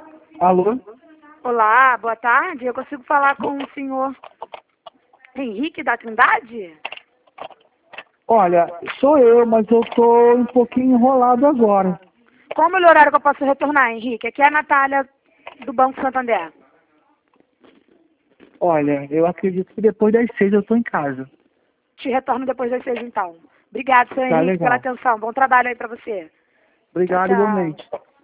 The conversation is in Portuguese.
Alô? Olá, boa tarde. Eu consigo falar com o senhor Henrique da Trindade? Olha, sou eu, mas eu tô um pouquinho enrolado agora. Qual o melhor horário que eu posso retornar, Henrique? Aqui é a Natália do Banco Santander. Olha, eu acredito que depois das 6 eu tô em casa. Te retorno depois das 6, então. Obrigado, seu Tá Henrique, pela legal. atenção. Bom trabalho aí pra você. Tchau, Obrigado tchau. igualmente.